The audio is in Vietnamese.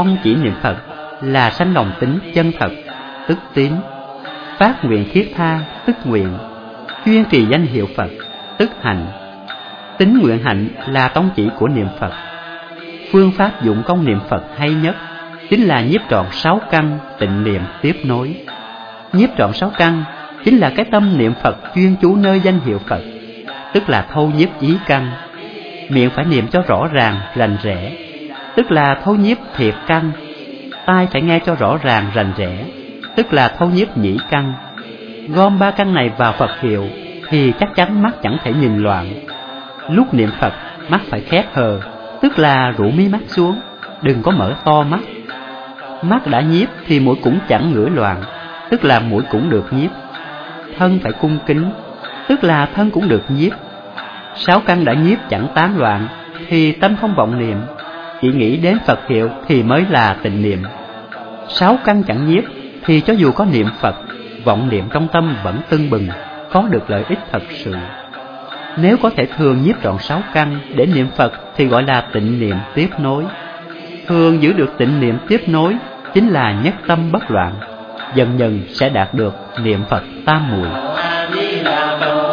tông chỉ niệm Phật là sanh lòng tín chân thật, tức tín. Phát nguyện thiết tha, tức nguyện. Chuyên trì danh hiệu Phật, tức hành. Tín nguyện hạnh là tông chỉ của niệm Phật. Phương pháp dụng công niệm Phật hay nhất chính là nhiếp trọn 6 căn tịnh niệm tiếp nối. Nhiếp trọn 6 căn chính là cái tâm niệm Phật chuyên chú nơi danh hiệu Phật, tức là thâu nhiếp ý căn. Miệng phải niệm cho rõ ràng, rành rẽ, tức là thâu nhiếp thiệt căn. Tai phải nghe cho rõ ràng, rành rẽ, tức là thâu nhiếp nhĩ căn. Gom 3 căn này vào Phật hiệu thì chắc chắn mắt chẳng thể nhìn loạn. Lúc niệm Phật, mắt phải khép hờ, tức là rũ mí mắt xuống, đừng có mở to mắt. Mắt đã nhiếp thì mũi cũng chẳng ngửi loạn, tức là mũi cũng được nhiếp. Thân phải cung kính, tức là thân cũng được nhiếp. 6 căn đã nhiếp chẳng tán loạn thì tâm không vọng niệm, chỉ nghĩ đến Phật hiệu thì mới là tịnh niệm. 6 căn chẳng nhiếp thì cho dù có niệm Phật, vọng niệm trong tâm vẫn tưng bừng, có được lợi ích thật sự. Nếu có thể thường nhiếp trọn 6 căn để niệm Phật thì gọi là tịnh niệm tiếp nối. Thường giữ được tịnh niệm tiếp nối chính là nhất tâm bất loạn, dần dần sẽ đạt được niệm Phật tam muội.